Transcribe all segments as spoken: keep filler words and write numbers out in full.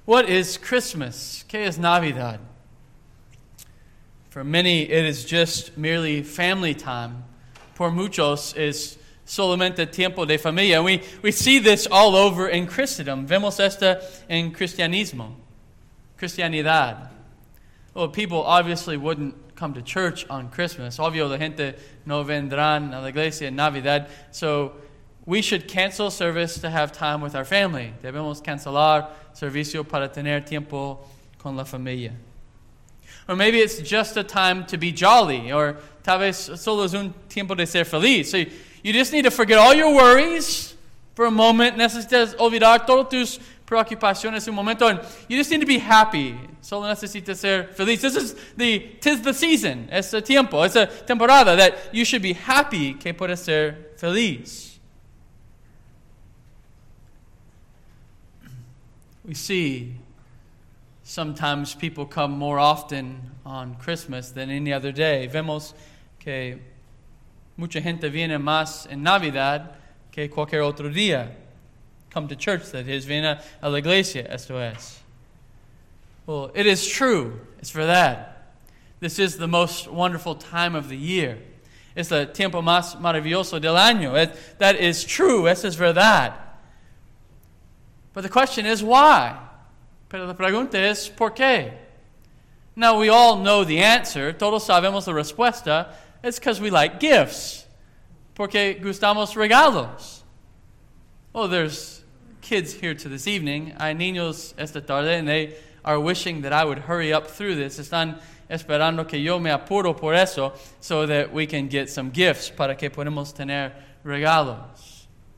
What is Christmas? ¿Qué es Navidad? For many, it is just merely family time. Por muchos, es solamente tiempo de familia. We, we see this all over in Christendom. Vemos esto en cristianismo, Cristianidad. Well, people obviously wouldn't come to church on Christmas. Obvio, la gente no vendrán a la iglesia en Navidad. So we should cancel service to have time with our family. Debemos cancelar servicio para tener tiempo con la familia. Or maybe it's just a time to be jolly, or tal vez solo es un tiempo de ser feliz. So you just need to forget all your worries for a moment. Necesitas olvidar todas tus preocupaciones un momento, and you just need to be happy. Solo necesitas ser feliz. This is the, tis the season. Es el tiempo. Es a temporada that you should be happy que puedes ser feliz. We see sometimes people come more often on Christmas than any other day. Vemos que mucha gente viene más en Navidad que cualquier otro día. Come to church, that is, viene a la iglesia, esto es. Well, it is true. It's for that. This is the most wonderful time of the year. Es el tiempo más maravilloso del año. It, that is true. Eso es verdad. But the question is, why? Pero la pregunta es, ¿por qué? Now, we all know the answer. Todos sabemos la respuesta. It's because we like gifts. Porque gustamos regalos. Oh, there's kids here to this evening. Hay niños esta tarde, and they are wishing that I would hurry up through this. Están esperando que yo me apuro por eso, so that we can get some gifts para que podamos tener regalos.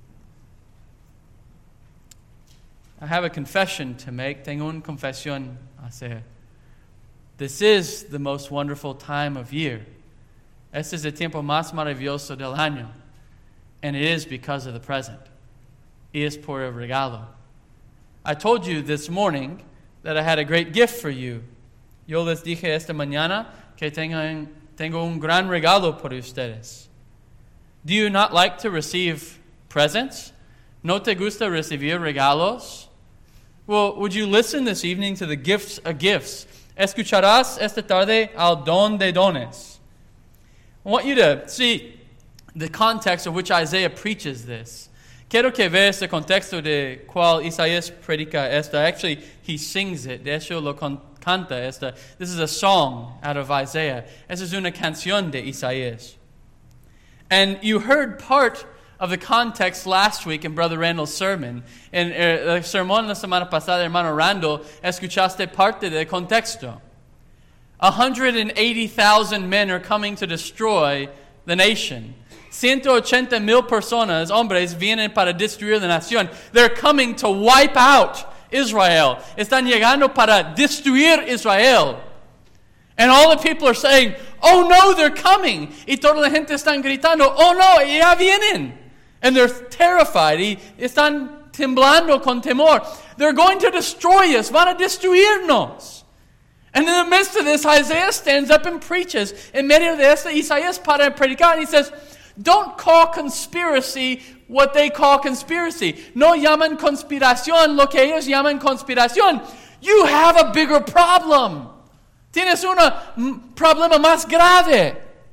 I have a confession to make. Tengo una confesión a hacer. This is the most wonderful time of year. Este es el tiempo más maravilloso del año. And it is because of the present. Y es por el regalo. I told you this morning that I had a great gift for you. Yo les dije esta mañana que tengo, tengo un gran regalo por ustedes. Do you not like to receive presents? ¿No te gusta recibir regalos? Well, would you listen this evening to the gifts of gifts? Escucharás esta tarde al don de dones. I want you to see the context of which Isaiah preaches this. Quiero que veas el contexto de cual Isaías predica esta. Actually, he sings it. De hecho, lo canta esta. This is a song out of Isaiah. Esta es una canción de Isaías. And you heard part of the context last week in Brother Randall's sermon. En el sermón la semana pasada, hermano Randall, escuchaste parte del contexto. one hundred eighty thousand men are coming to destroy the nation. ciento ochenta mil personas, hombres, vienen para destruir la nación. They're coming to wipe out Israel. Están llegando para destruir Israel. And all the people are saying, oh no, they're coming. Y toda la gente están gritando, oh no, ya vienen. And they're terrified. Y están temblando con temor. They're going to destroy us. Van a destruirnos. And in the midst of this, Isaiah stands up and preaches. En medio de esto, Isaías para predicar. And he says, don't call conspiracy what they call conspiracy. No llaman conspiración lo que ellos llaman conspiración. You have a bigger problem. Tienes un problema más grave.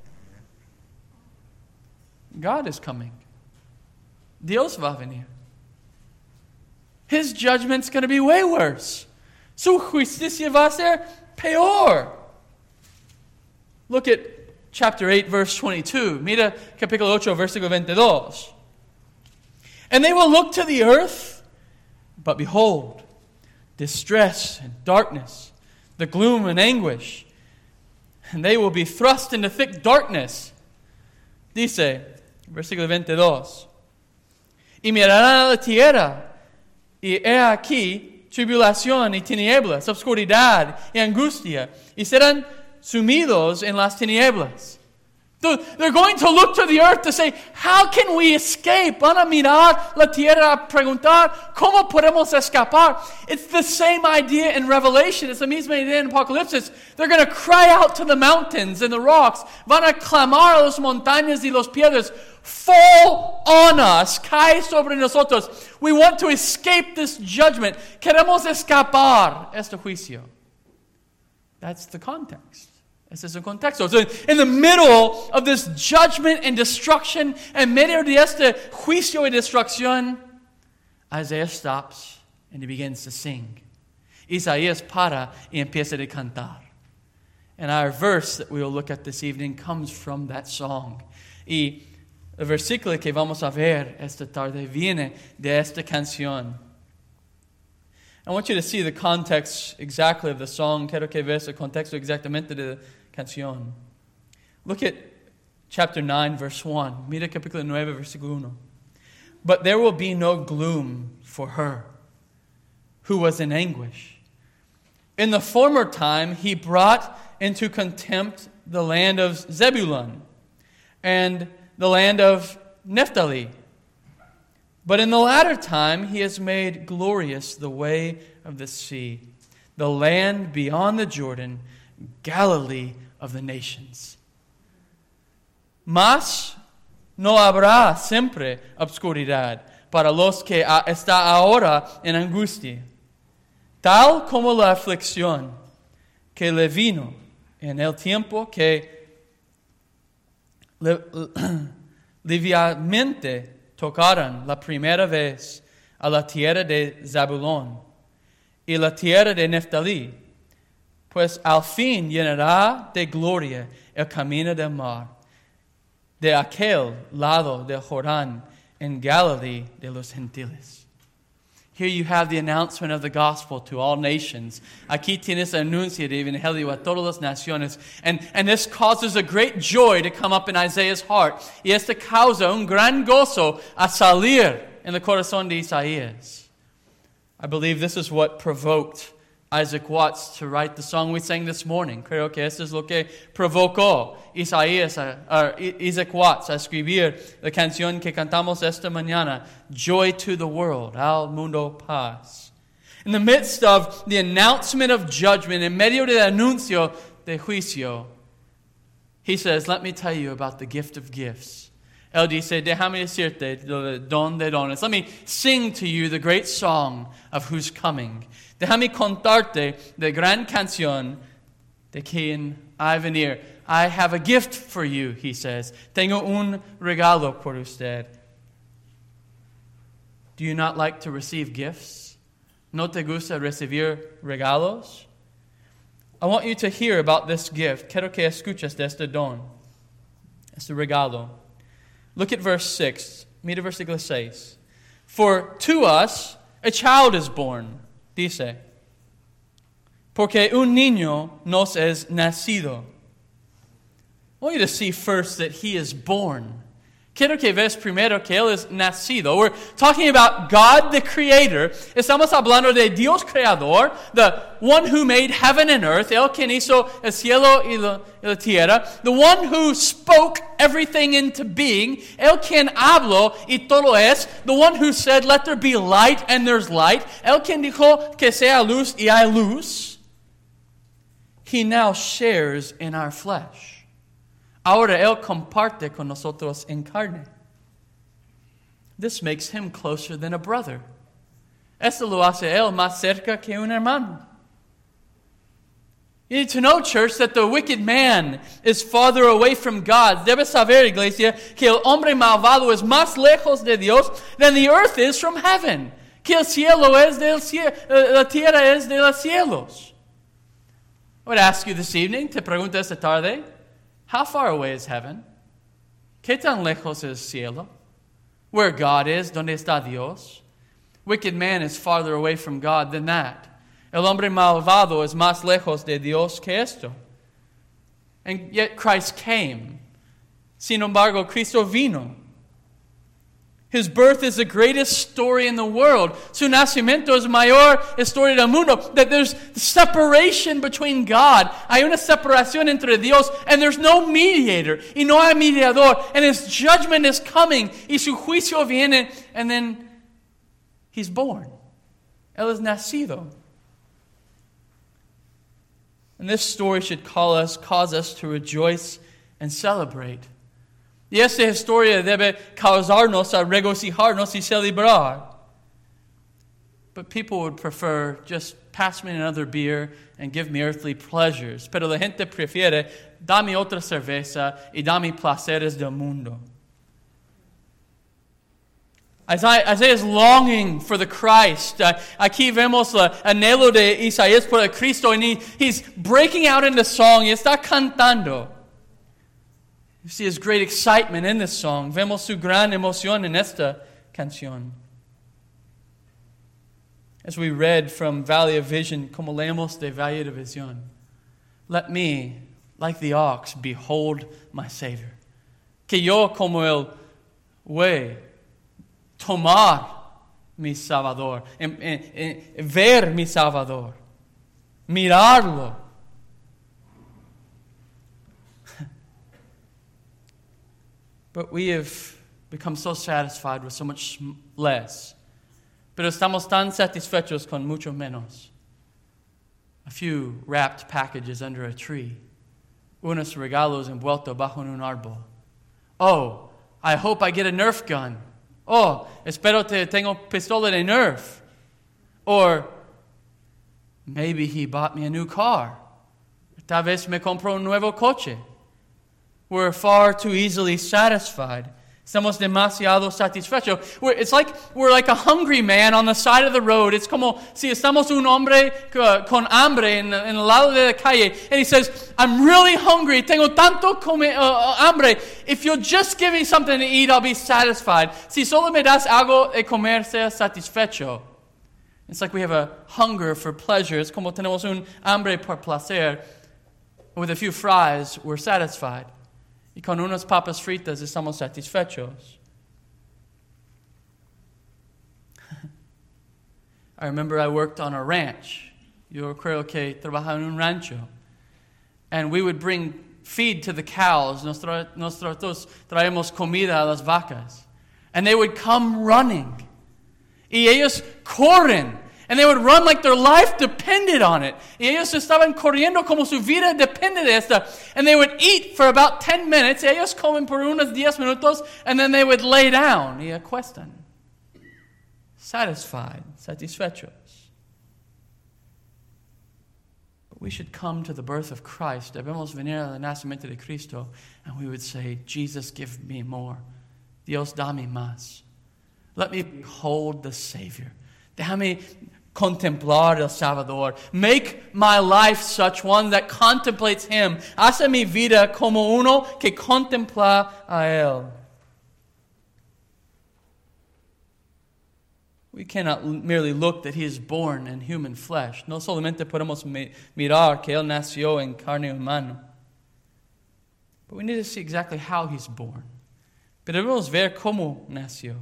God is coming. Dios va a venir. His judgment's going to be way worse. Su justicia va a ser peor. Look at chapter eight, verse twenty-two. Mira capítulo ocho, versículo veintidós. And they will look to the earth, but behold, distress and darkness, the gloom and anguish, and they will be thrust into thick darkness. Dice, versículo veintidós. Y mirarán a la tierra, y he aquí tribulación y tinieblas, obscuridad y angustia, y serán sumidos en las tinieblas. They're going to look to the earth to say, how can we escape? Van a mirar la tierra a preguntar, ¿cómo podemos escapar? It's the same idea in Revelation. It's the misma idea in Apocalypse. They're going to cry out to the mountains and the rocks. Van a clamar a las montañas y los piedras. Fall on us. Cae sobre nosotros. We want to escape this judgment. Queremos escapar este juicio. That's the context. Ese es el contexto. So in the middle of this judgment and destruction, en medio de este juicio y destrucción, Isaiah stops and he begins to sing. Isaías para y empieza a cantar. And our verse that we will look at this evening comes from that song. Y el versículo que vamos a ver esta tarde viene de esta canción. I want you to see the context exactly of the song. Quiero que veas el contexto exactamente de la canción. Look at chapter nine, verse one. Mira capítulo nueve, versículo uno. But there will be no gloom for her who was in anguish. In the former time, he brought into contempt the land of Zebulun and the land of Naphtali. But in the latter time, he has made glorious the way of the sea, the land beyond the Jordan, Galilee of the nations. Mas no habrá siempre obscuridad para los que está ahora en angustia, tal como la aflicción que le vino en el tiempo que le, liviamente tocaron la primera vez a la tierra de Zabulón y la tierra de Naphtali, pues al fin llenará de gloria el camino del mar, de aquel lado del Jordán, en Galilee de los gentiles. Here you have the announcement of the gospel to all nations. Aquí tienes el anuncio de evangelio a todas las naciones. And, and this causes a great joy to come up in Isaiah's heart. Y esta causa un gran gozo a salir en el corazón de Isaías. I believe this is what provoked Isaac Watts to write the song we sang this morning. Creo que esto es lo que provocó Isaías, uh, Isaac Watts a escribir la canción que cantamos esta mañana, Joy to the World, Al Mundo Paz. In the midst of the announcement of judgment, en medio del anuncio de juicio, he says, let me tell you about the gift of gifts. Él dice, déjame decirte el don de dones. Let me sing to you the great song of who's coming. Déjame contarte the gran canción de quien ha venir. I have a gift for you, he says. Tengo un regalo por usted. Do you not like to receive gifts? ¿No te gusta recibir regalos? I want you to hear about this gift. Quiero que escuches de este don, este regalo. Look at verse six. Mira versículo seis. For to us a child is born, dice. Porque un niño nos es nacido. I want you to see first that he is born. Quiero que veas primero que él es nacido. We're talking about God the Creator. Estamos hablando de Dios Creador, the one who made heaven and earth, el quien hizo el cielo y la, y la tierra, the one who spoke everything into being, el quien habló y todo es, the one who said, let there be light and there's light, el quien dijo que sea luz y hay luz. He now shares in our flesh. Ahora Él comparte con nosotros en carne. This makes Him closer than a brother. Esto lo hace Él más cerca que un hermano. You need to know, church, that the wicked man is farther away from God. Debes saber, iglesia, que el hombre malvado es más lejos de Dios than the earth is from heaven. Que el cielo es del cielo, la tierra es de los cielos. I would ask you this evening, te pregunto esta tarde, how far away is heaven? ¿Qué tan lejos es el cielo? Where God is, donde está Dios? Wicked man is farther away from God than that. El hombre malvado es más lejos de Dios que esto. And yet Christ came. Sin embargo, Cristo vino. His birth is the greatest story in the world. Su nacimiento es mayor historia del mundo. That there's separation between God. Hay una separación entre Dios, and there's no mediator. Y no hay mediador. And His judgment is coming. Y su juicio viene. And then He's born. Él es nacido. And this story should call us, cause us to rejoice and celebrate. Y esta historia debe causarnos a regocijarnos y celebrar. But people would prefer just pass me another beer and give me earthly pleasures. Pero la gente prefiere dame otra cerveza y dame placeres del mundo. Isaiah, Isaiah is longing for the Christ. Uh, aquí vemos el anhelo de Isaías por el Cristo, and he, he's breaking out into song y está cantando. You see his great excitement in this song. Vemos su gran emoción en esta canción. As we read from Valley of Vision, como leemos de Valle de Visión, let me, like the ox, behold my Savior. Que yo, como el buey, tomar mi Salvador, en, en, en, ver mi Salvador, mirarlo. But we have become so satisfied with so much less. Pero estamos tan satisfechos con mucho menos. A few wrapped packages under a tree. Unos regalos envueltos bajo un árbol. Oh, I hope I get a Nerf gun. Oh, espero que tengo pistola de Nerf. Or, maybe he bought me a new car. Tal vez me compró un nuevo coche. We're far too easily satisfied. Estamos demasiado satisfechos. We're, it's like we're like a hungry man on the side of the road. It's como si estamos un hombre con hambre en, en el lado de la calle. And he says, I'm really hungry. Tengo tanto come, uh, hambre. If you'll just give me something to eat, I'll be satisfied. Si solo me das algo de comer, sea satisfecho. It's like we have a hunger for pleasure. Es como tenemos un hambre por placer. With a few fries, we're satisfied. Y con unas papas fritas estamos satisfechos. I remember I worked on a ranch. Yo creo que trabajaba en un rancho. And we would bring feed to the cows. Nosotros traemos comida a las vacas. And they would come running. Y ellos corren. And they would run like their life depended on it. Y ellos estaban corriendo como su vida depende de esta. And they would eat for about ten minutes. Y ellos comen por unos diez minutos. And then they would lay down. Y acuestan. Satisfied. Satisfechos. But we should come to the birth of Christ. Debemos venir al nacimiento de Cristo. And we would say, Jesus, give me more. Dios, dame más. Let me behold the Savior. Déjame contemplar el Salvador. Make my life such one that contemplates Him. Hace mi vida como uno que contempla a Él. We cannot merely look that He is born in human flesh. No solamente podemos mirar que Él nació en carne humana. But we need to see exactly how He's born. Pero debemos ver cómo nació.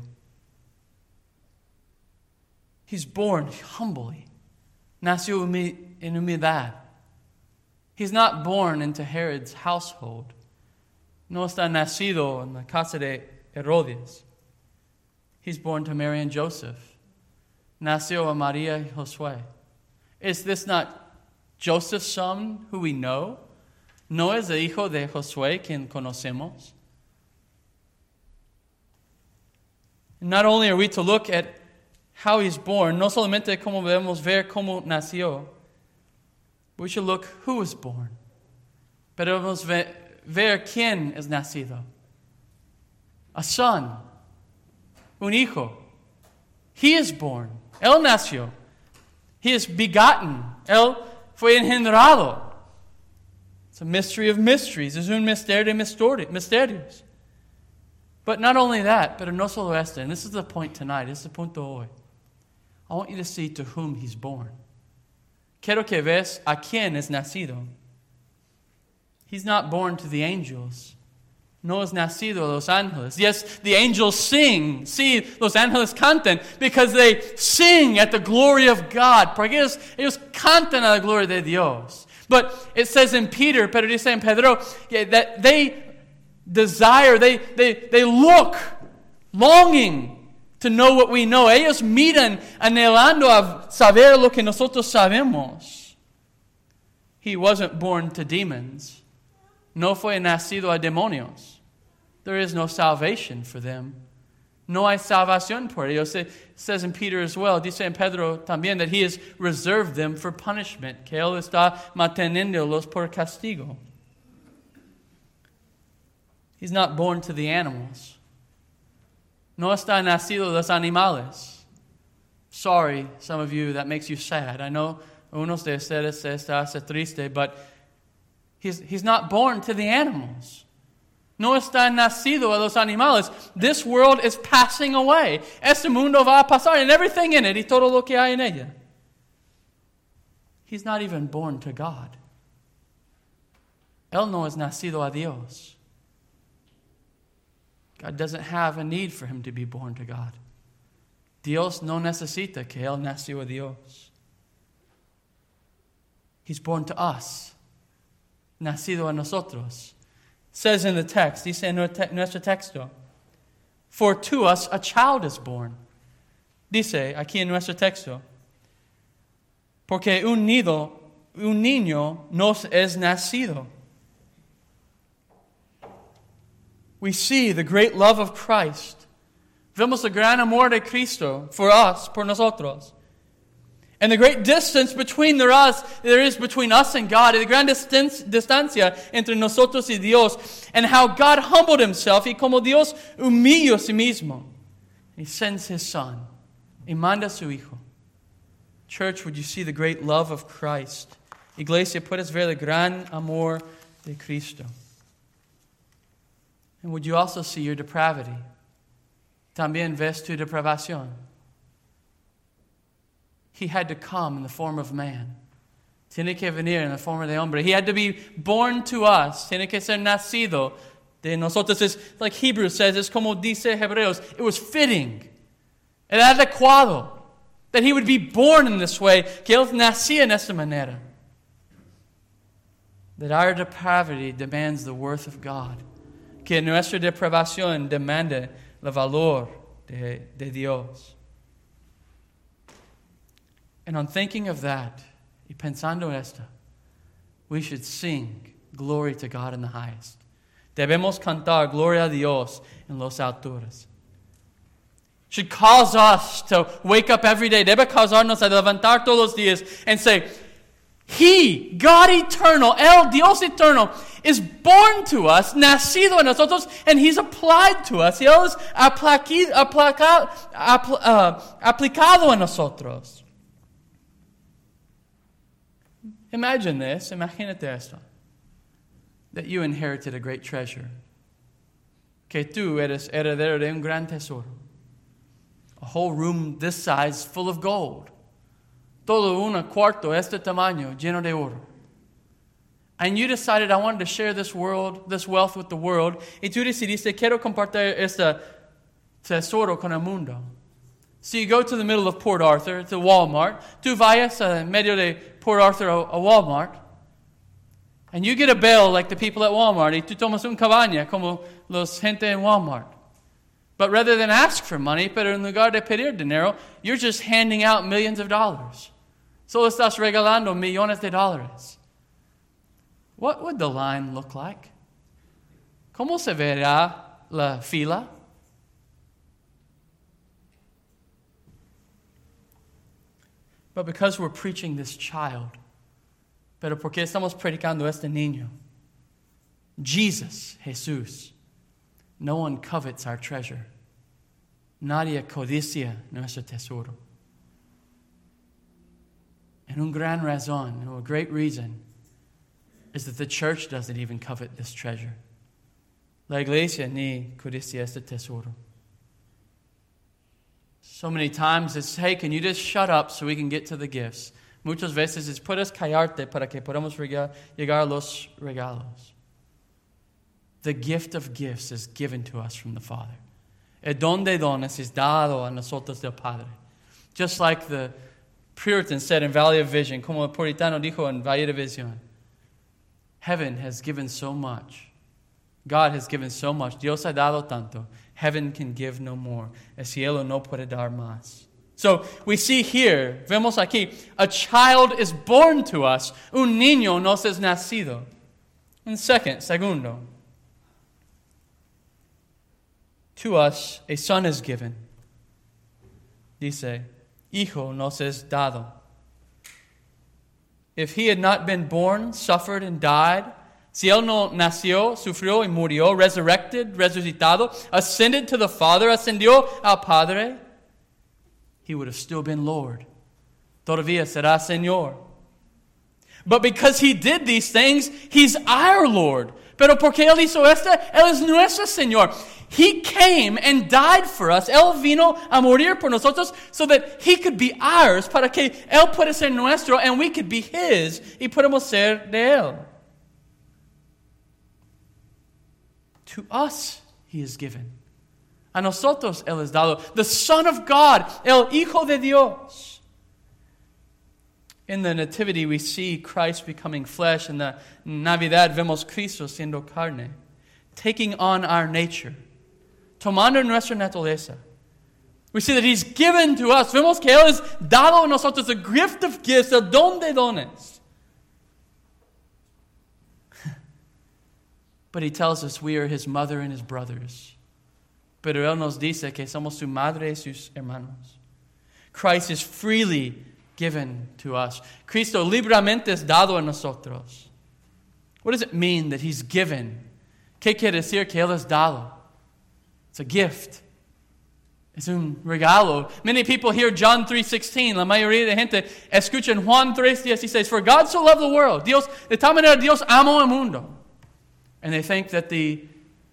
He's born humbly. Nació en humildad. He's not born into Herod's household. No está nacido en la casa de Herodes. He's born to Mary and Joseph. Nació a María y Josué. Is this not Joseph's son who we know? ¿No es el hijo de Josué quien conocemos? And not only are we to look at how He's born, no solamente como debemos ver cómo nació, we should look who was born. Pero debemos ver, ver quién es nacido. A son. Un hijo. He is born. Él nació. He is begotten. Él fue engendrado. It's a mystery of mysteries. Es un misterio de misterios. But not only that, pero no solo este. And this is the point tonight. This is the punto hoy. I want you to see to whom He's born. Quiero que ves a quién es nacido. He's not born to the angels. no es nacido de los ángeles. Yes, the angels sing. Sí, los ángeles cantan because they sing at the glory of God. Porque ellos, ellos cantan a la gloria de Dios. But it says in Peter, pero dice en Pedro, that they desire, they, they, they look, longing to know what we know. Ellos miran anhelando a saber lo que nosotros sabemos. He wasn't born to demons. No fue nacido a demonios. There is no salvation for them. No hay salvación por ellos. It says in Peter as well, dice en Pedro también, that he has reserved them for punishment. Que él está manteniéndolos por castigo. He's not born to the animals. No está nacido de los animales. Sorry, some of you, that makes you sad. I know unos de ustedes está triste, but he's, he's not born to the animals. No está nacido a los animales. This world is passing away. Este mundo va a pasar, and everything in it, y todo lo que hay en ella. He's not even born to God. Él no es nacido a Dios. God doesn't have a need for him to be born to God. Dios no necesita que él nació a Dios. He's born to us. Nacido a nosotros. Says in the text, dice en nuestro texto, for to us a child is born. Dice aquí en nuestro texto, porque un nido, un niño nos es nacido. We see the great love of Christ. Vemos el gran amor de Cristo for us, por nosotros. And the great distance between there, us, there is between us and God, the gran distance, distancia entre nosotros y Dios, and how God humbled himself, y como Dios humilló a sí mismo. He sends his Son, y manda a su Hijo. Church, would you see the great love of Christ? Iglesia, puedes ver el gran amor de Cristo. And would you also see your depravity? También ves tu depravación. He had to come in the form of man. Tiene que venir en la forma de hombre. He had to be born to us. Tiene que ser nacido de nosotros. It's like Hebrews says, it's como dice Hebreos. It was fitting. Era adecuado that he would be born in this way. Que él nacía en esta manera. That our depravity demands the worth of God. Que nuestra depravación demanda el valor de, de Dios. And on thinking of that, y pensando esto, we should sing glory to God in the highest. Debemos cantar gloria a Dios en los alturas. Should cause us to wake up every day. Debe causarnos a levantar todos los días and say, He, God eternal, El Dios eterno, is born to us, nacido en nosotros, and He's applied to us. He is aplaqui, aplaca, apl, uh, aplicado en nosotros. Imagine this, imagínate esto, that you inherited a great treasure, que tú eres heredero de un gran tesoro, a whole room this size full of gold, todo un cuarto este tamaño lleno de oro, and you decided, I wanted to share this world, this wealth with the world, y tú decidiste, quiero compartir este tesoro con el mundo. So you go to the middle of Port Arthur, to Walmart. Tú vayas a medio de Port Arthur a, a Walmart. And you get a bale like the people at Walmart. Y tú tomas un cabaña como los gente en Walmart. But rather than ask for money, pero en lugar de pedir dinero, you're just handing out millions of dollars. Solo estás regalando millones de dólares. What would the line look like? ¿Cómo se verá la fila? But because we're preaching this child, pero porque estamos predicando este niño, Jesus, Jesús, no one covets our treasure. Nadie codicia nuestro tesoro. And un gran razón, or a great reason, is that the church doesn't even covet this treasure. La iglesia ni codicia este tesoro. So many times it's, hey, can you just shut up so we can get to the gifts? Muchas veces es, puedes callarte para que podamos llegar a los regalos. the gift of gifts is given to us from the Father. El don de dones es dado a nosotros del Padre. Just like the Puritan said in Valley of Vision, como el Puritano dijo en Valle de Visión, heaven has given so much. God has given so much. Dios ha dado tanto. Heaven can give no more. El cielo no puede dar más. So we see here, vemos aquí, a child is born to us. Un niño nos es nacido. And second, segundo, to us a son is given. Dice, hijo nos es dado. If he had not been born, suffered, and died, si él no nació, sufrió y murió, resurrected, resucitado, ascended to the Father, ascendió al Padre, he would have still been Lord. Todavía será Señor. But because he did these things, he's our Lord. Pero porque él hizo esto, él es nuestro Señor. He came and died for us. Él vino a morir por nosotros so that he could be ours, para que él pueda ser nuestro and we could be his y podemos ser de él. To us he is given. A nosotros él es dado. The Son of God, el Hijo de Dios. In the Nativity we see Christ becoming flesh. In the Navidad vemos Cristo siendo carne, taking on our nature, tomando nuestra naturaleza. We see that he's given to us. Vemos que él es dado a nosotros, a gift of gifts, el don de dones. But he tells us we are his mother and his brothers. Pero él nos dice que somos su madre y sus hermanos. Christ is freely given to us. Cristo libremente es dado a nosotros. What does it mean that he's given? ¿Qué quiere decir que él es dado? It's a gift. Es un regalo. Many people hear John three sixteen. La mayoría de gente escuchan Juan tres dieciséis. For God so loved the world. Dios, de tal manera Dios amó al mundo. And they think that the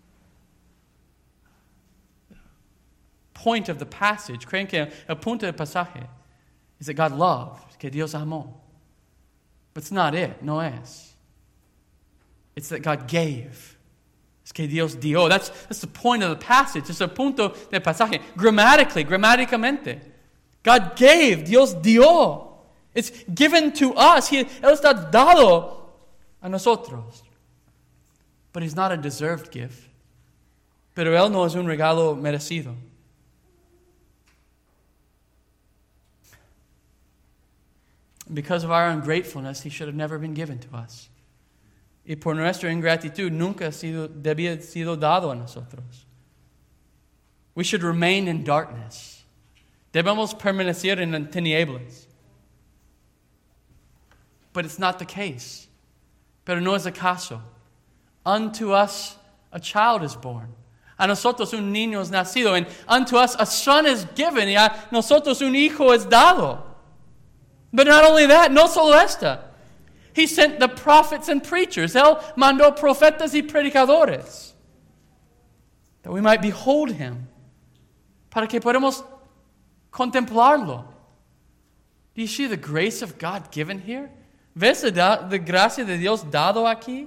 point of the passage, creen que el punto del pasaje, is that God loved, que Dios amó. But it's not it, no es. It's that God gave. Es que Dios dio. That's, that's the point of the passage. It's el punto del pasaje. Grammatically, grammaticamente. God gave, Dios dio. It's given to us. He, él está dado a nosotros. But it's not a deserved gift. Pero él no es un regalo merecido. Because of our ungratefulness, he should have never been given to us. Y por nuestra ingratitud, nunca ha sido, debía sido dado a nosotros. We should remain in darkness. Debemos permanecer en tinieblas. But it's not the case. Pero no es el caso. Unto us a child is born. A nosotros un niño es nacido. And unto us a son is given. Y a nosotros un hijo es dado. But not only that, no solo esta. He sent the prophets and preachers. Él mandó profetas y predicadores. That we might behold him. Para que podamos contemplarlo. Do you see the grace of God given here? ¿Ves la gracia de Dios dado aquí?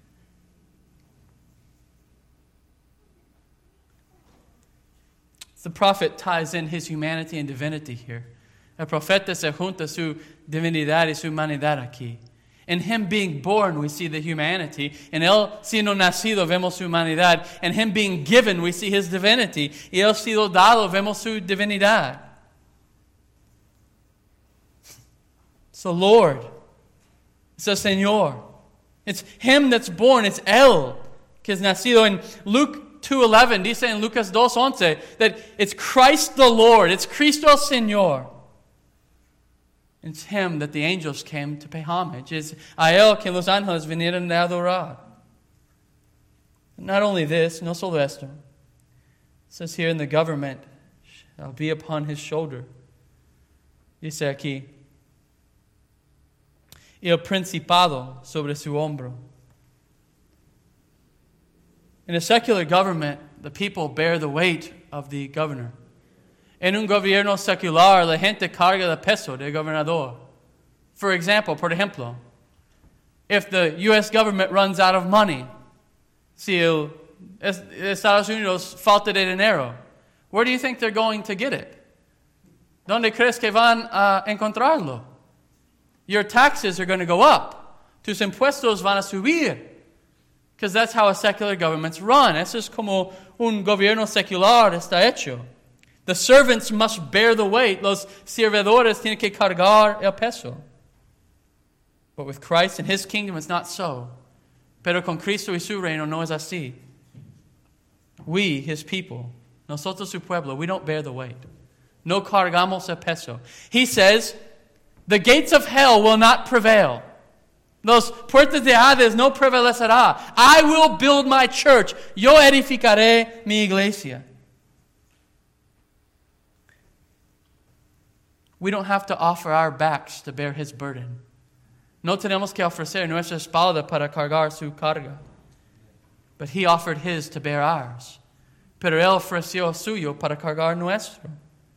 The prophet ties in his humanity and divinity here. El profeta se junta su divinidad y su humanidad aquí. In him being born, we see the humanity. En él siendo nacido, vemos su humanidad. In him being given, we see his divinity. Y él sido dado, vemos su divinidad. So Lord, it's el Señor. It's him that's born. It's él que es nacido. In Luke two eleven, dice en Lucas dos once, that it's Christ the Lord. It's Cristo el Señor. It's him that the angels came to pay homage. It's a él que los ángeles vinieron a adorar. Not only this, no solo esto. It says here in the government shall be upon his shoulder. Dice aquí, y el principado sobre su hombro. In a secular government, the people bear the weight of the governor. En un gobierno secular, la gente carga el peso del gobernador. For example, por ejemplo, if the U S government runs out of money, si el, es, Estados Unidos falta de dinero, where do you think they're going to get it? ¿Dónde crees que van a encontrarlo? Your taxes are going to go up. Tus impuestos van a subir. Because that's how a secular government's run. Eso es como un gobierno secular está hecho. The servants must bear the weight. Los servidores tienen que cargar el peso. But with Christ and His kingdom, it's not so. Pero con Cristo y su reino no es así. We, His people, nosotros su pueblo, we don't bear the weight. No cargamos el peso. He says, the gates of hell will not prevail. Los puertas de Hades no prevalecerá. I will build my church. Yo edificaré mi iglesia. We don't have to offer our backs to bear His burden. No tenemos que ofrecer nuestra espalda para cargar su carga. But He offered His to bear ours. Pero Él ofreció suyo para cargar nuestro.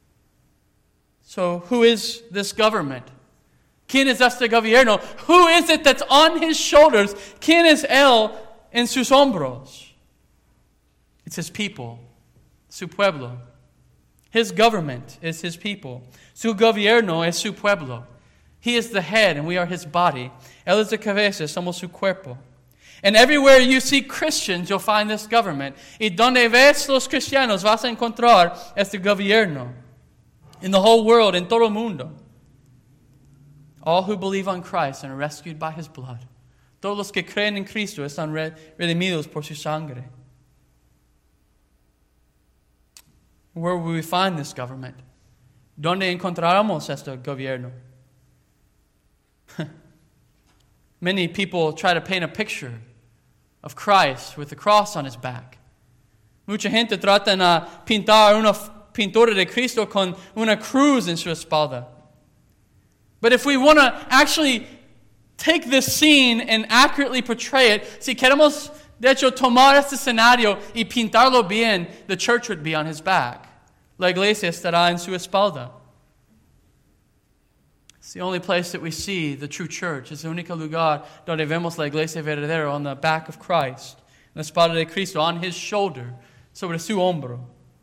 So, who is this government? ¿Quién es este gobierno? Who is it that's on His shoulders? ¿Quién es Él en sus hombros? It's His people, su pueblo. His government is His people. Su gobierno es su pueblo. He is the head and we are His body. Él es la cabeza, somos su cuerpo. And everywhere you see Christians, you'll find this government. Y donde ves los cristianos, vas a encontrar este gobierno. In the whole world, en todo el mundo. All who believe on Christ and are rescued by His blood. Todos los que creen en Cristo están redimidos por su sangre. Where will we find this government? ¿Dónde encontraremos este gobierno? Many people try to paint a picture of Christ with the cross on His back. Mucha gente trata de pintar una pintura de Cristo con una cruz en su espalda. But if we want to actually take this scene and accurately portray it, si queremos de hecho tomar este escenario y pintarlo bien, the church would be on His back. La iglesia estará en su espalda. It's the only place that we see the true church. Es el único lugar donde vemos la iglesia verdadera on the back of Christ. En la espalda de Cristo, on His shoulder, sobre su hombro.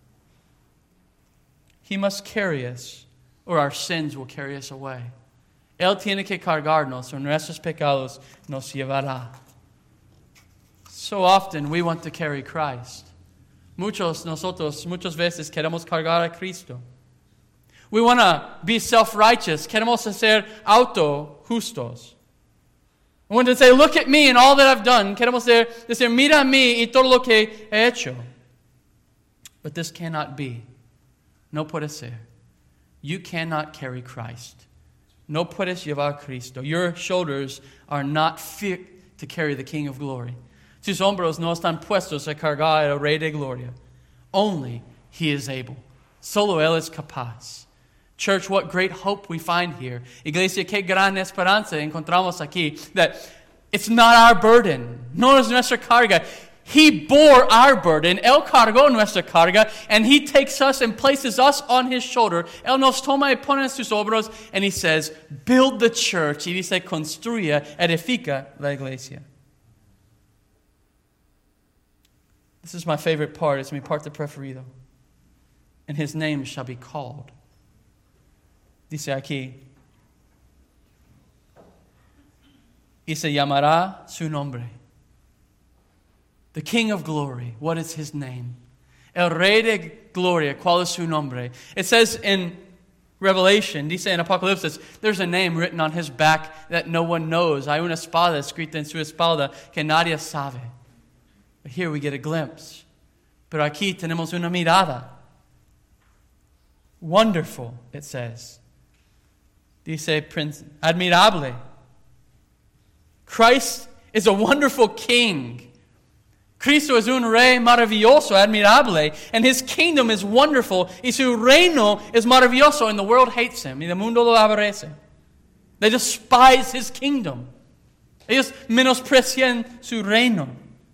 He must carry us, or our sins will carry us away. Él tiene que cargarnos, o nuestros pecados nos llevará. So often we want to carry Christ. Muchos nosotros, muchas veces queremos cargar a Cristo. We want to be self-righteous. Queremos ser auto-justos. We want to say, look at me and all that I've done. Queremos decir, mira a mí y todo lo que he hecho. But this cannot be. No puede ser. You cannot carry Christ. No puedes llevar Cristo. Your shoulders are not fit to carry the King of Glory. Sus hombros no están puestos a cargar el Rey de Gloria. Only He is able. Solo Él es capaz. Church, what great hope we find here. Iglesia, qué gran esperanza encontramos aquí. That it's not our burden. No es nuestra carga. He bore our burden. Él cargó nuestra carga. And He takes us and places us on His shoulder. Él nos toma y pone en sus hombros. And He says, build the church. Y dice, construya, edifica la iglesia. This is my favorite part. It's mi parte preferido. And His name shall be called. Dice aquí. Y se llamará su nombre. The King of Glory. What is His name? El Rey de Gloria. ¿Cuál es su nombre? It says in Revelation, dice en Apocalipsis, there's a name written on His back that no one knows. Hay una espada escrita en su espalda que nadie sabe. But here we get a glimpse. Pero aquí tenemos una mirada. Wonderful, it says. Dice, Prince, admirable. Christ is a wonderful King. Cristo es un Rey maravilloso, admirable. And His kingdom is wonderful. Y su reino es maravilloso. And the world hates Him. Y el mundo lo aborrece. They despise His kingdom. Ellos menosprecian su reino.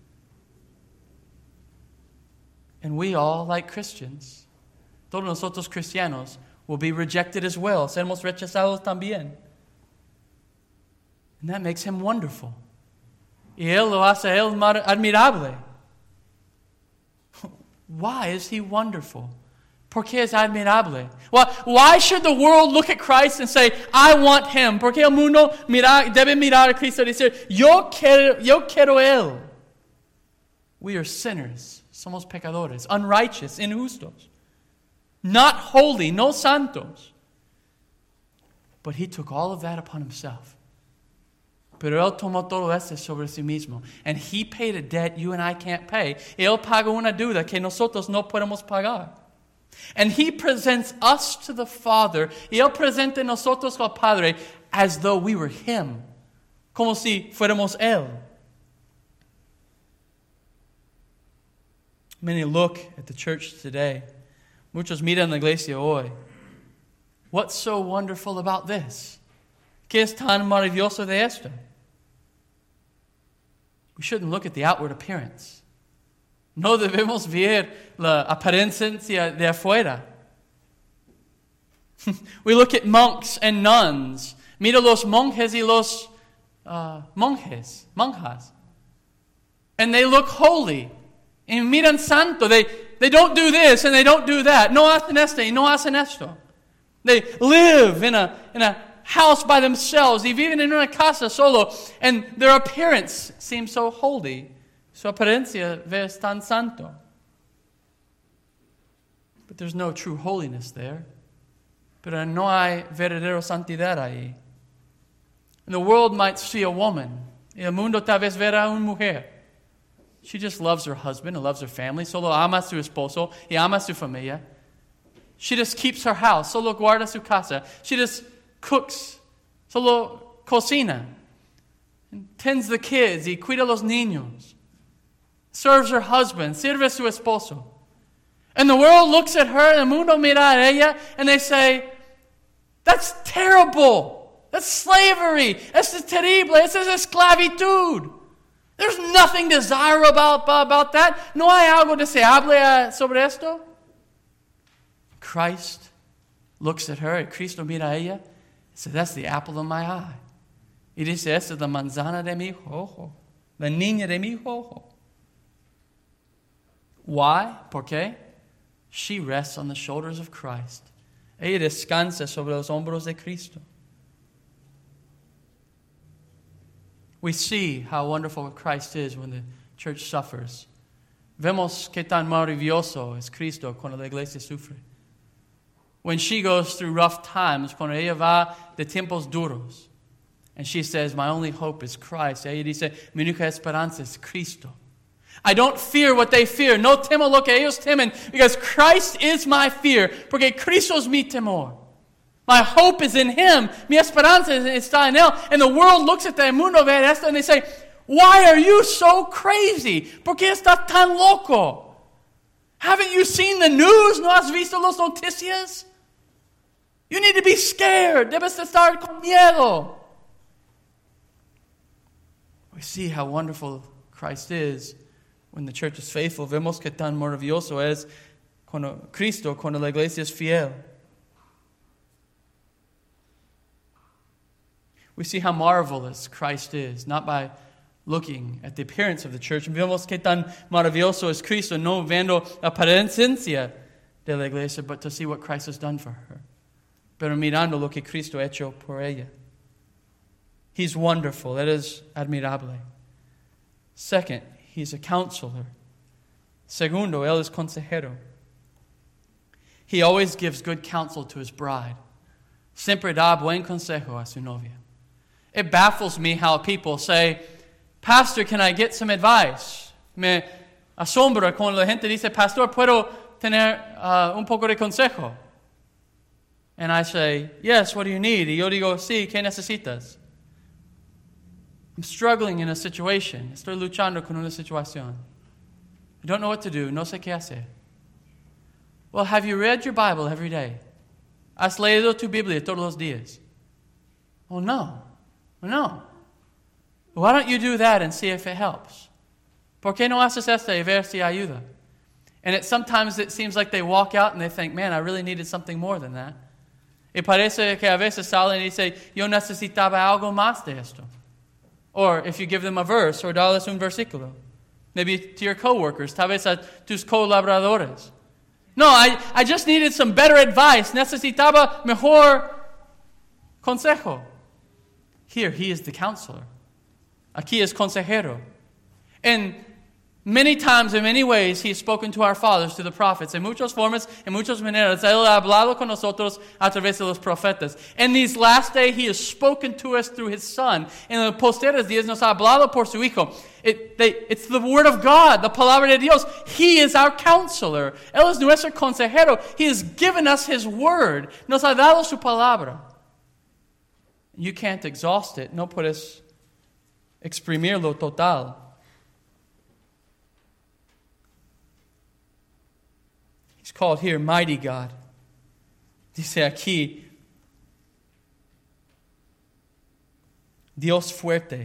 And we all, like Christians, todos nosotros cristianos, will be rejected as well. Seremos rechazados también. And that makes Him wonderful. Y Él lo hace Él admirable. Why is he wonderful? Porque es admirable. Why, why should the world look at Christ and say, I want him? Porque el mundo mira, debe mirar a Cristo y decir, yo quiero, yo quiero él. We are sinners. Somos pecadores. Unrighteous. Injustos. Not holy. No santos. But he took all of that upon himself. Pero él tomó todo eso sobre sí mismo. And he paid a debt you and I can't pay. Él pagó una deuda que nosotros no podemos pagar. And he presents us to the Father. Y él presenta nosotros al Padre as though we were him. Como si fuéramos él. Many look at the church today. Muchos miran la iglesia hoy. What's so wonderful about this? ¿Qué es tan maravilloso de esto? We shouldn't look at the outward appearance. No debemos ver la apariencia de afuera. We look at monks and nuns. Mira los monjes y los uh, monjes, monjas. And they look holy. Y miran santo. They, they don't do this and they don't do that. No hacen esto y no hacen esto. They live in a, in a house by themselves. They viven en una casa solo. And their appearance seems so holy. Su apariencia ves tan santo. But there's no true holiness there. Pero no hay verdadero santidad ahí. And the world might see a woman. Y el mundo tal vez verá una mujer. She just loves her husband and loves her family. Solo ama a su esposo y ama a su familia. She just keeps her house. Solo guarda su casa. She just cooks. Solo cocina. And tends the kids y cuida los niños. Serves her husband. Sirve a su esposo. And the world looks at her, and el mundo mira a ella, and they say, that's terrible. That's slavery. Eso es terrible. Eso es esclavitud. There's nothing desirable about, about that. No hay algo deseable sobre esto. Christ looks at her, and Cristo mira a ella, and says, that's the apple of my eye. Y dice, esa es la manzana de mi ojo. La niña de mi ojo. Why? ¿Por qué? She rests on the shoulders of Christ. Ella descansa sobre los hombros de Cristo. We see how wonderful Christ is when the church suffers. Vemos qué tan maravilloso es Cristo cuando la iglesia sufre. When she goes through rough times, cuando ella va de tiempos duros, and she says, my only hope is Christ. Ella dice, mi única esperanza es Cristo. I don't fear what they fear. No temo lo que ellos temen, because Christ is my fear. Porque Cristo es mi temor. My hope is in Him. Mi esperanza está en Él. And the world looks at the mundo ve esto and they say, why are you so crazy? ¿Por qué estás tan loco? Haven't you seen the news? ¿No has visto las noticias? You need to be scared. Debes estar con miedo. We see how wonderful Christ is when the church is faithful. Vemos que tan maravilloso es cuando Cristo, cuando la iglesia es fiel. We see how marvelous Christ is, not by looking at the appearance of the church. Vemos que tan maravilloso es Cristo, no viendo la apariencia de la iglesia, but to see what Christ has done for her. Pero mirando lo que Cristo ha hecho por ella. He's wonderful. It is admirable. Second, He's a counselor. Segundo, Él es consejero. He always gives good counsel to His bride. Siempre da buen consejo a su novia. It baffles me how people say, Pastor, can I get some advice? Me asombra cuando la gente dice, Pastor, ¿puedo tener uh, un poco de consejo? And I say, yes, what do you need? Y yo digo, sí, ¿qué necesitas? I'm struggling in a situation. Estoy luchando con una situación. I don't know what to do. No sé qué hacer. Well, have you read your Bible every day? ¿Has leído tu Biblia todos los días? Oh, no. No. Why don't you do that and see if it helps? ¿Por qué no haces esto y ver si ayuda? And it, sometimes it seems like they walk out and they think, man, I really needed something more than that. Y parece que a veces salen y dicen, yo necesitaba algo más de esto. Or if you give them a verse or darles un versículo. Maybe to your coworkers, tal vez a tus colaboradores. No, I, I just needed some better advice. Necesitaba mejor consejo. Here, he is the counselor. Aquí es consejero. And many times, in many ways, he has spoken to our fathers, to the prophets. En muchas formas, en muchas maneras, él ha hablado con nosotros a través de los profetas. In these last days, he has spoken to us through his Son. En los posteriores días, nos ha hablado por su Hijo. It, they, it's the Word of God, the Palabra de Dios. He is our counselor. Él es nuestro consejero. He has given us his Word. Nos ha dado su palabra. You can't exhaust it. No puedes exprimirlo total. He's called here Mighty God. Dice aquí, Dios fuerte.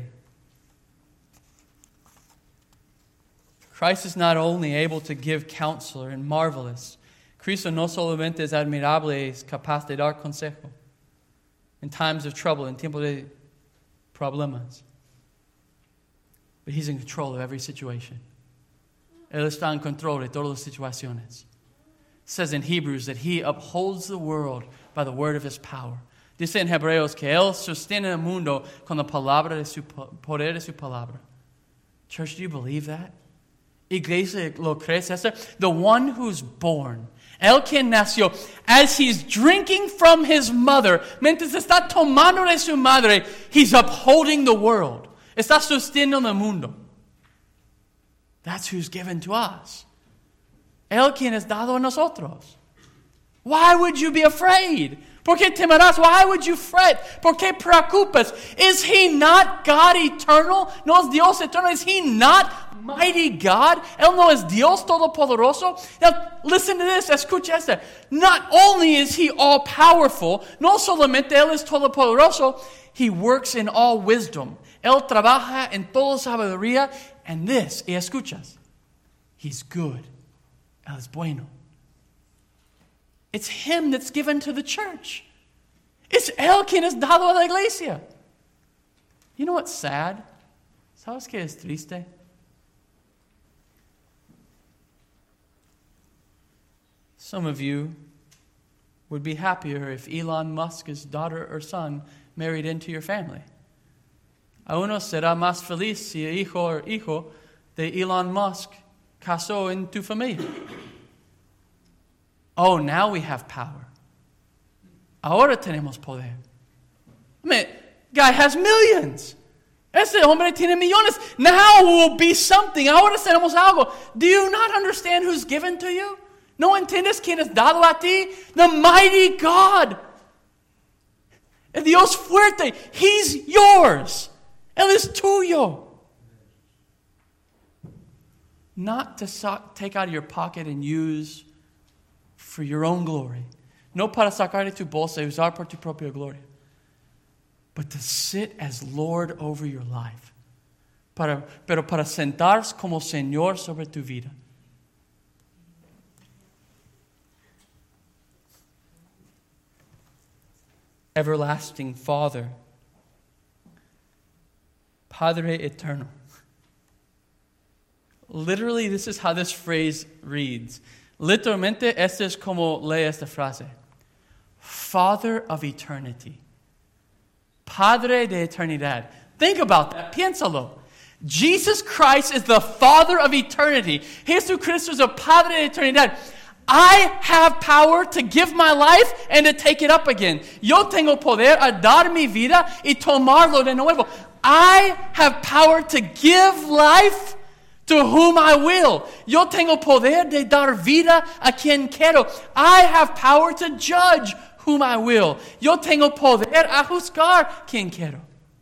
Christ is not only able to give counselor and marvelous. Cristo no solamente es admirable, es capaz de dar consejo in times of trouble, en tiempos de problemas. But he's in control of every situation. Él está en control de todas las situaciones. It says in Hebrews that he upholds the world by the word of his power. Dice en Hebreos que él sostiene el mundo con la palabra de su poder de su palabra. Church, do you believe that? Iglesia, ¿lo crees eso? The one who's born, el quien nació, as he's drinking from his mother, mientras está tomando de su madre, he's upholding the world. Está sosteniendo el mundo. That's who's given to us. El quien es dado a nosotros. Why would you be afraid? ¿Por qué temerás? Why would you fret? ¿Por qué preocupas? Is he not God eternal? ¿No es Dios eterno? Is he not mighty God? Él no es Dios todopoderoso? Now, listen to this. Escucha este. Not only is he all powerful, no solamente él es todopoderoso, he works in all wisdom. Él trabaja en toda sabiduría. And this, y escuchas, he's good. Él es bueno. It's him that's given to the church. It's él quien es dado a la iglesia. You know what's sad? ¿Sabes qué es triste? Some of you would be happier if Elon Musk's daughter or son married into your family. A uno será más feliz si el hijo o hijo de Elon Musk casó en tu familia. Oh, now we have power. Ahora tenemos poder. I mean, guy has millions. Ese hombre tiene millones. Now will be something. Ahora tenemos algo. Do you not understand who's given to you? ¿No entiendes quién es dado a ti? The mighty God. El Dios fuerte. He's yours. Él es tuyo. Not to so- take out of your pocket and use for your own glory. No para sacar de tu bolsa y usar por tu propia gloria. But to sit as Lord over your life. Para, pero para sentarse como Señor sobre tu vida. Everlasting Father. Padre Eterno. Literally, this is how this phrase reads. Literalmente, este es como lee esta frase. Father of eternity. Padre de eternidad. Think about that. Piénsalo. Jesus Christ is the Father of eternity. Jesucristo es el Padre de eternidad. I have power to give my life and to take it up again. Yo tengo poder a dar mi vida y tomarlo de nuevo. I have power to give life to whom I will. Yo tengo poder de dar vida a quien quiero. I have power to judge whom I will. Yo tengo poder a juzgar quien quiero.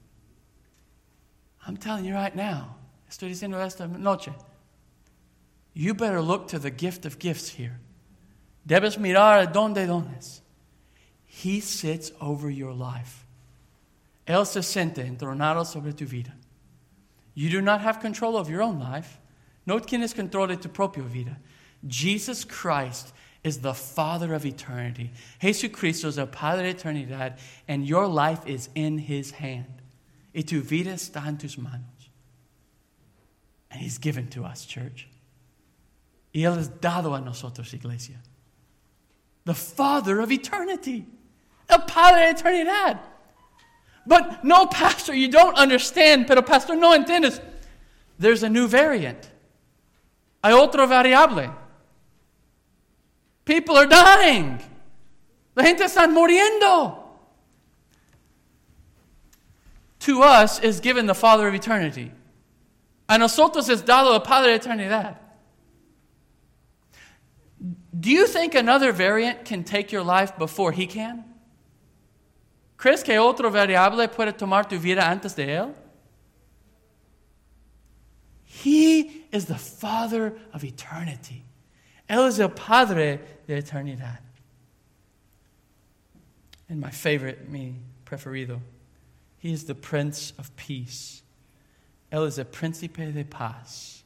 I'm telling you right now, estoy diciendo esta noche, you better look to the gift of gifts here. Debes mirar a don de dones. He sits over your life. Él se siente entronado sobre tu vida. You do not have control of your own life. No tienes control de tu propia vida. Jesus Christ is the Father of eternity. Jesucristo es el Padre de eternidad, and your life is in His hand. Y tu vida está en tus manos. And He's given to us, church. Y Él es dado a nosotros, iglesia. The Father of eternity. El Padre de eternidad. But no, pastor, you don't understand. Pero pastor, no entiendes. There's a new variant. Hay otro variable. People are dying. La gente está muriendo. To us is given the Father of eternity. A nosotros es dado el Padre de eternidad. Do you think another variant can take your life before He can? ¿Crees que otro variable puede tomar tu vida antes de Él? He is the Father of eternity. Él es el Padre de eternidad. And my favorite, mi preferido, He is the Prince of Peace. Él es el Príncipe de Paz.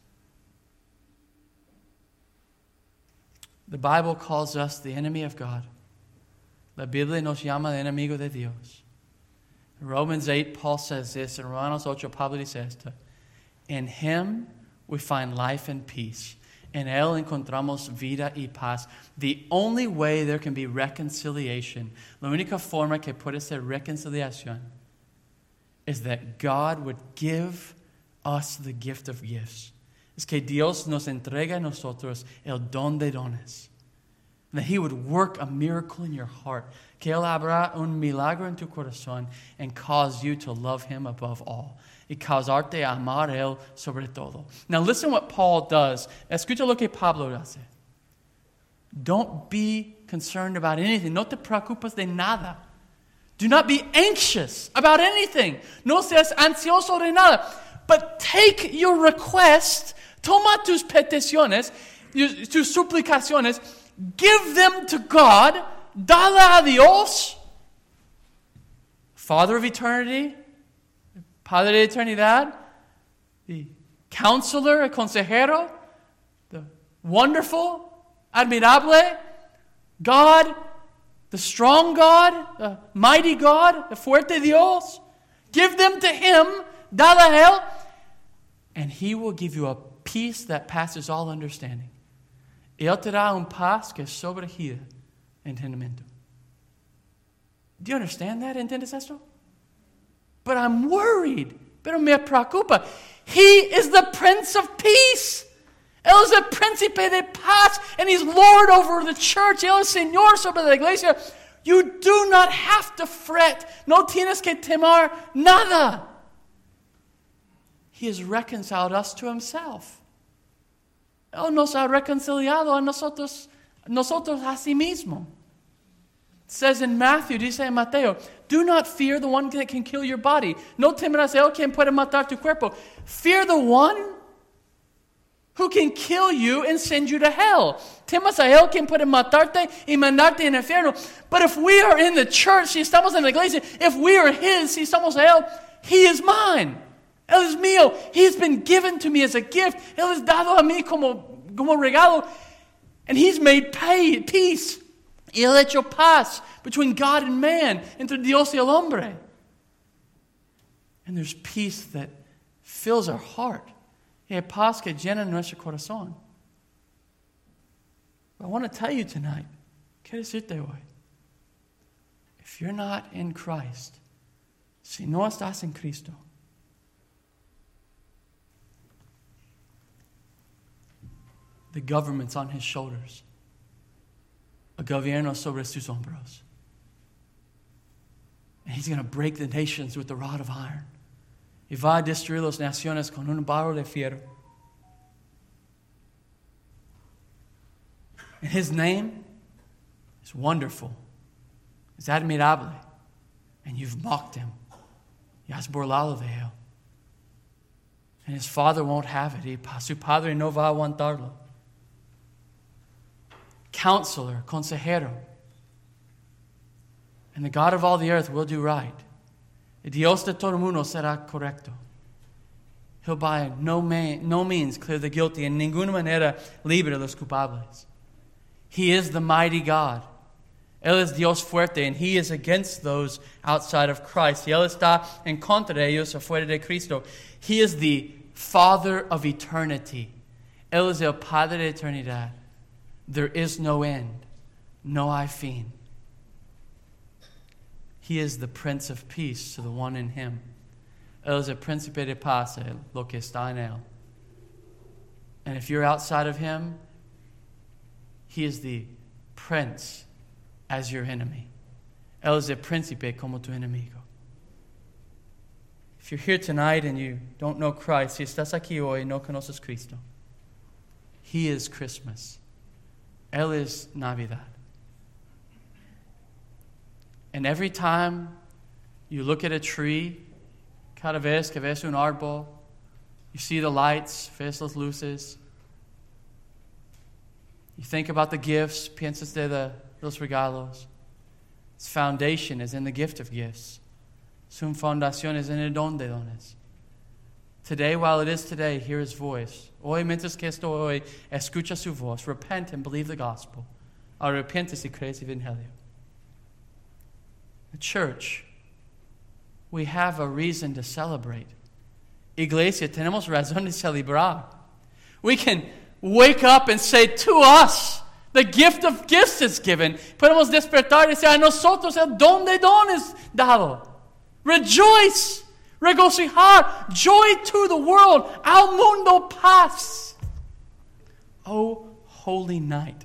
The Bible calls us the enemy of God. La Biblia nos llama el enemigo de Dios. In Romans eight, Paul says this. In Romanos ocho, Pablo dice esto. In Him we find life and peace. En Él encontramos vida y paz. The only way there can be reconciliation, la única forma que puede ser reconciliación, is that God would give us the gift of gifts. Es que Dios nos entrega a nosotros el don de dones. That He would work a miracle in your heart. Que Él habrá un milagro en tu corazón and cause you to love Him above all. Y causarte a amar a Él sobre todo. Now listen what Paul does. Escucha lo que Pablo hace. Don't be concerned about anything. No te preocupes de nada. Do not be anxious about anything. No seas ansioso de nada. But take your request, toma tus peticiones, tus suplicaciones, give them to God, dala a Dios, Father of eternity, Padre de eternidad, the Counselor, el Consejero, the wonderful, admirable God, the strong God, the mighty God, the fuerte Dios. Give them to Him, dala a Él, and He will give you a peace that passes all understanding. Él te da un paz que sobregira entendimiento. Do you understand that? ¿Entiendes esto? But I'm worried. Pero me preocupa. He is the Prince of Peace. Él es el Príncipe de Paz. And He's Lord over the church. Él es Señor sobre la iglesia. You do not have to fret. No tienes que temer nada. He has reconciled us to Himself. Él nos ha reconciliado a nosotros, nosotros a sí mismo. It says in Matthew, dice en Mateo, do not fear the one that can kill your body. No temerás a él quien puede matar tu cuerpo. Fear the one who can kill you and send you to hell. Temas a él quien puede matarte y mandarte en el infierno. But if we are in the church, si estamos en la iglesia, if we are His, si somos a él, He is mine. Él es mío. He's been given to me as a gift. Él es dado a mí como, como regalo. And He's made pay, peace. Y Él hecho paz between God and man, entre Dios y el hombre. And there's peace that fills our heart. Y hay paz que llena nuestro corazón. But I want to tell you tonight, quiero decirte hoy, if you're not in Christ, si no estás en Cristo, the government's on His shoulders. El gobierno sobre sus hombros. And He's going to break the nations with the rod of iron. Y va a destruir las naciones con un barro de fierro. And His name is wonderful. It's admirable. And you've mocked Him. Y has burlado de Él. And His Father won't have it. Y su Padre no va a aguantarlo. Counselor, consejero. And the God of all the earth will do right. El Dios de todo el mundo será correcto. He'll by no, man, no means clear the guilty, en ninguna manera libre a los culpables. He is the mighty God. Él es Dios fuerte, and He is against those outside of Christ. Y Él está en contra de ellos afuera de Cristo. He is the Father of eternity. Él es el Padre de eternidad. There is no end, no hay fin. He is the Prince of Peace to the one in Him. Él es el Príncipe de Paz, lo que está en Él. And if you're outside of Him, He is the Prince as your enemy. Él es el Príncipe como tu enemigo. If you're here tonight and you don't know Christ, si estás aquí hoy y no conoces Cristo, He is Christmas. Él es Navidad. And every time you look at a tree, cada vez que ves un árbol, you see the lights, ves las luces, you think about the gifts, piensas de the, los regalos. Its foundation is in the gift of gifts. Su fundación es en el don de dones. Today, while it is today, hear His voice. Hoy, mientras que estoy hoy, escucha su voz. Repent and believe the gospel. Arrepiéntese y crees el evangelio. The church, we have a reason to celebrate. Iglesia, tenemos razón de celebrar. We can wake up and say to us, the gift of gifts is given. Podemos despertar y decir a nosotros el don de dones dado. Rejoice, regocijar, joy to the world, al mundo paz. Oh, holy night,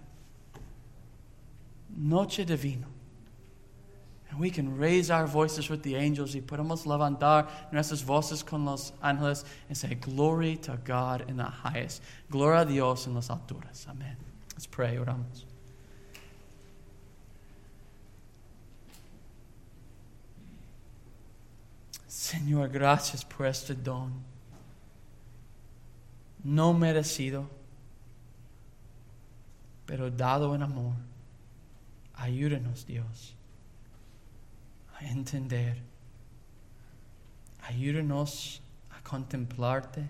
noche de vino. And we can raise our voices with the angels y podemos levantar nuestras voces con los ángeles and say, glory to God in the highest. Gloria a Dios en las alturas. Amen. Let's pray, oramos. Señor, gracias por este don. No merecido, pero dado en amor. Ayúdanos, Dios, a entender. Ayúdanos a contemplarte,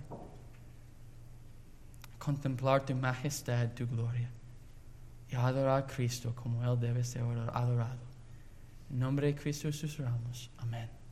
a contemplar tu majestad, tu gloria, y a adorar a Cristo como Él debe ser adorado. En nombre de Cristo Jesús oramos. Amén.